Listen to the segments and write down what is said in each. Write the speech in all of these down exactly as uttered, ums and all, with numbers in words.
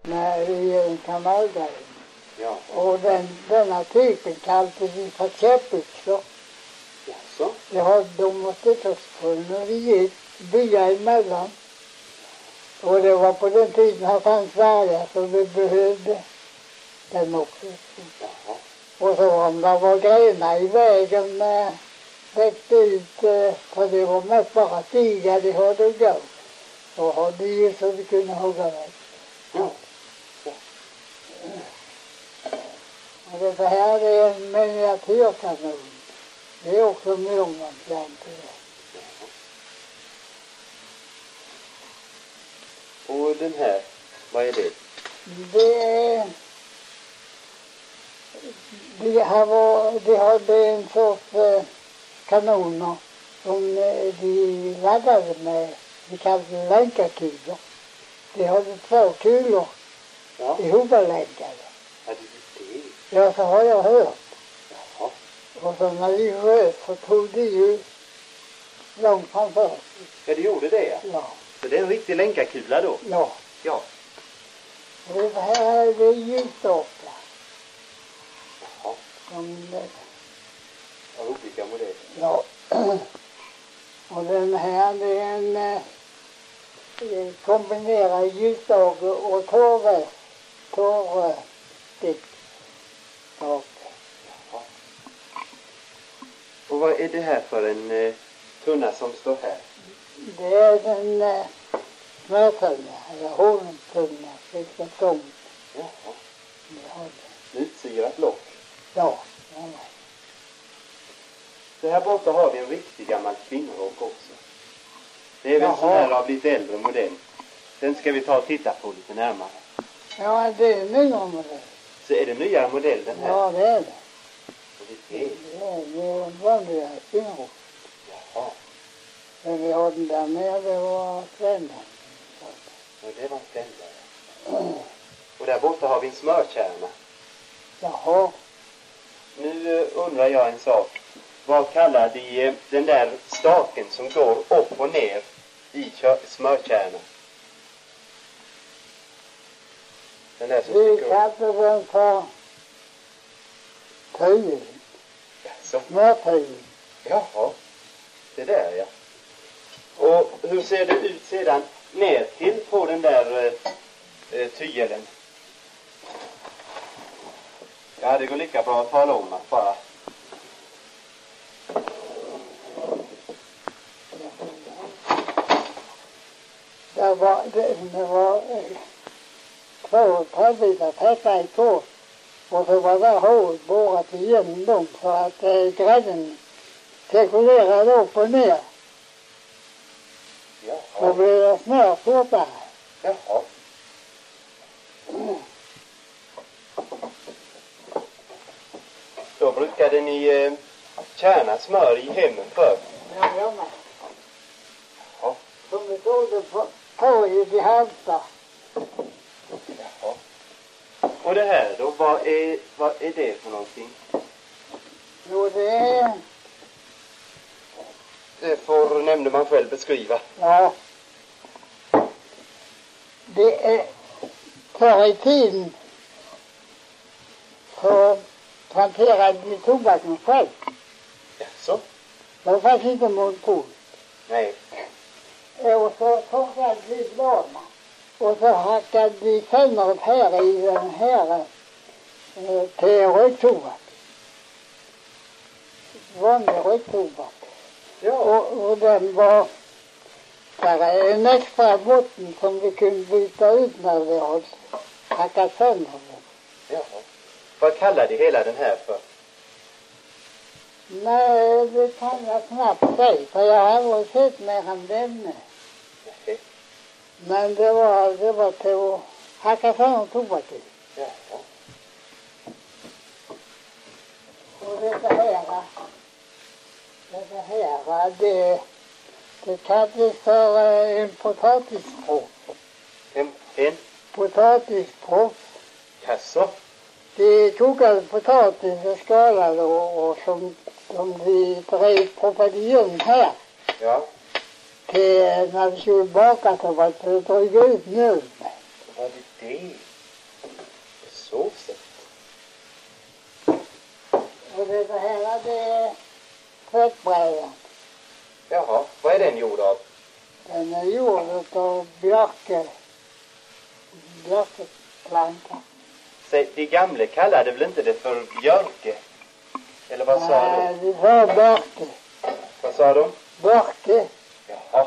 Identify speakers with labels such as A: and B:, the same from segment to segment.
A: med i en kanalgrej.
B: Ja.
A: Och den, denna typen kallade vi för käppyxor.
B: Jaså?
A: Det har de måste ta när vi gick bya emellan. Och det var på den tiden han fanns vargar så vi behövde den också.
B: Jaha.
A: Och så om det var grenar i vägen eh, växte ut, eh, för det var mest bara stigar det hade att gå. Så hade ju så vi kunde hugga väg.
B: Ja. Ja.
A: Och det här är en miniatyrkanon. Det är också Murmanplan till det.
B: Och den här, vad är det?
A: Det är... Det här var, det hade en sorts eh, kanoner som eh, de laddade med, vi kallade det länkarkulor. De hade två kulor
B: Ja.
A: ihoplänkade.
B: Ja, det är det.
A: Ja, så har jag hört.
B: Jaha.
A: Och så när vi sköt så tog de ju långt framför.
B: Ja, det gjorde det, ja.
A: Ja,
B: Så det är en riktig länkarkula då?
A: ja.
B: Ja.
A: Och det här är det ljusstaplar.
B: Jaha.
A: Som det,
B: Av olika modeller.
A: ja. Och den här det är en eh, kombinerad ljusstake och torr torrstick.
B: Jaha. Och vad är det här för en eh, tunna som står här?
A: Det är en eh, smörtunna, eller honungstunna, vilket som
B: Jaha.
A: vi har.
B: Utsyrat lock.
A: Ja, ja.
B: Så här borta har vi en riktig gammal kvinnorock också. Det är väl
A: Jaha.
B: sån här av lite äldre modell. Den ska vi ta och titta på lite närmare.
A: Ja, det är nyare modell.
B: Så är det nyare modell den här?
A: Ja, det är det.
B: Och det är det.
A: Det är, det är en vanlig kvinnor.
B: Jaha.
A: Men vi har den där nere, det var Svendan.
B: Och det var ställare. Och där borta har vi en smörkärna.
A: Jaha.
B: Nu eh, undrar jag en sak. Vad kallar de eh, den där staken som går upp och ner i kö- smörkärnan? Den där som
A: Vi
B: sticker upp.
A: kallade den för töjen.
B: Jaså?
A: Smörtöjen.
B: Jaha. Det där, ja. Och hur ser det ut sedan ner till på den där eh, eh, tygelen? Ja, det går lika bra att tala om att bara.
A: Det var, det, det var eh, två träbitar täta i kors. Och så var det hålet borrat igenom dem så att eh, grädden cirkulerade upp och ner. Så
B: Jaha.
A: blev det smör fortare.
B: Jaha. Då brukade ni eh, kärna smör i hemmen för.
A: Ja, jag med.
B: Ja.
A: Som vi tog det på, på i de halta.
B: Jaha. Och det här då, vad är, vad är det för någonting?
A: Jo, det är,
B: Det får nämndeman själv beskriva.
A: ja. Det är förr i tiden så planterade de tobaken själv.
B: Jaså?
A: Det fanns inte monopol.
B: Nej.
A: Och så torkade de bladen. Och så hackade de sönder här i den här eh, till röktobak. Vanlig röktobak.
B: Ja.
A: Och, och den var, där är en extra botten som vi kunde byta ut när vi har hackat sönder den.
B: Jaha. Vad kallar de hela den här för?
A: Nej, det kan jag knappt säga, för jag har aldrig sett mer än denne.
B: Nej.
A: Men det var, det var till att hacka sönder tobaken.
B: Jaha.
A: Och det här, det här, det, det kallades för en potatispropp.
B: En, en?
A: Potatispropp.
B: Jaså?
A: De kokade potatis och skalade och, och som, som de drev proppade igen här.
B: Ja.
A: Till när vi skulle baka så var det att dryga ut mjöl med.
B: Var det det?
A: björkeplanka.
B: Säg, de gamla kallade väl inte det för björke? Eller vad sa de?
A: Nej, de sa björke.
B: Vad sa de?
A: Björke.
B: Jaha.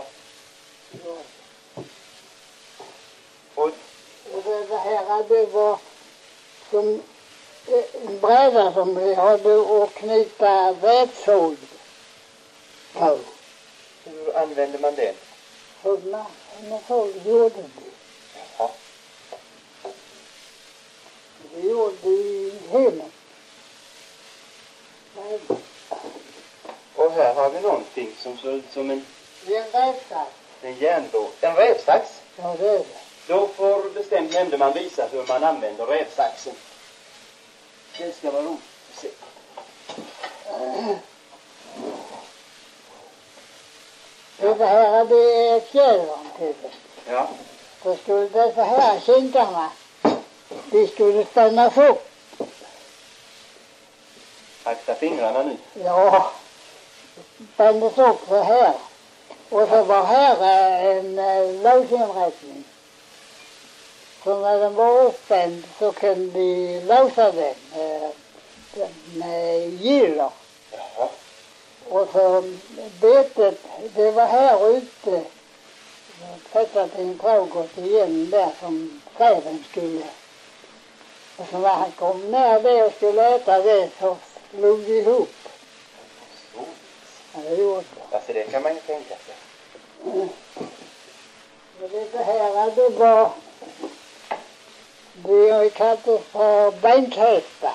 B: Och
A: Och det, det här, det var som en bräda som vi hade att knyta vätsåg på.
B: hur använde man den?
A: Sådana, sådana såg gjorde vi.
B: Jaha.
A: Det gjorde vi i hemmet.
B: Och här har vi någonting som ser ut som en,
A: Det är en rävsax.
B: en järnbåt. En rävsax.
A: Ja, det är det.
B: Då får bestämt nämndeman visa hur man använder rävsaxen. Det ska vara roligt att se.
A: Det här det är fjädern till det.
B: Ja.
A: Då skulle dessa här kinkarna, de skulle spännas upp.
B: Akta fingrarna nu.
A: Ja, spändes upp så här. Och så var här en uh, låsinrättning. Så när den var uppspänd så kunde de låsa den uh, med giller.
B: Jaha.
A: Och så betet, det var här ute. Tvättat en trågot igen där som räven skulle. Och så när han kom ner det och skulle äta det så slog de ihop.
B: Så.
A: Ja, det gjorde det.
B: Alltså det kan man ju tänka sig.
A: Mm. Och det här, det var, det kallades för bänkhästar.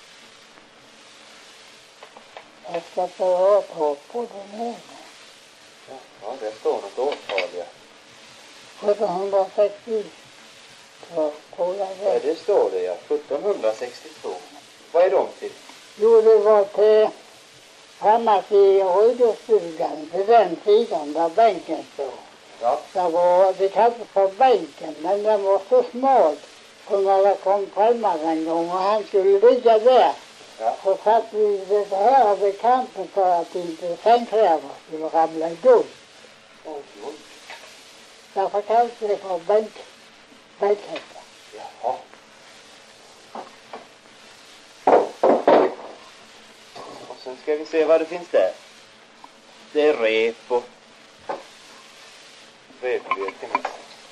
A: Jag ska ta åtal på den här.
B: Ja, det står något årtal, ja.
A: sjuttonhundrasextio. Så tror jag
B: Ja,
A: det.
B: det står det, ja. sjuttonhundrasextiotvå. Vad är de till?
A: Jo, det var till framåt i Rydöstugan, till den sidan där bänken stod.
B: Ja.
A: Det var, det kallades för bänken, men den var så smal. Så när det kom främmande en gång och han skulle ligga där,
B: Ja.
A: så satt vi det här vid kanten för att inte sängkläder skulle ramla i gulv.
B: Oj, oj.
A: Därför kallades det för bänk, bänkhästar.
B: Jaha. Och sen ska vi se vad det finns där. Det är rep och repvirke mest.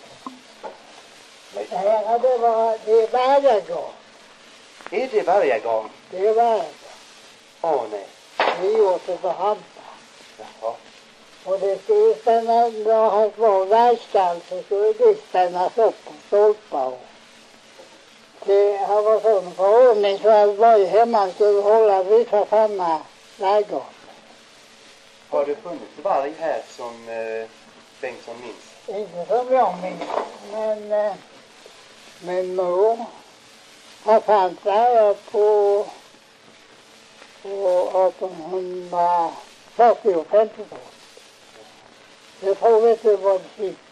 A: Det här det var, det är vargagarn.
B: Är det vargagarn?
A: Det är vargagarn.
B: Åh nej.
A: Det är gjort för hampar.
B: Jaha.
A: Och det skulle spänna, när det var vargskall så skulle det spännas upp på stolpar. Det här var sån förordning så att varje hemma skulle hålla vissa samma läger.
B: Har det funnits varg här som eh, Bengtsson minns?
A: Inte som jag minns, men eh, min mor har fanns där på, på artonhundrafyrtio och femtio. Jag tror inte det var det sista.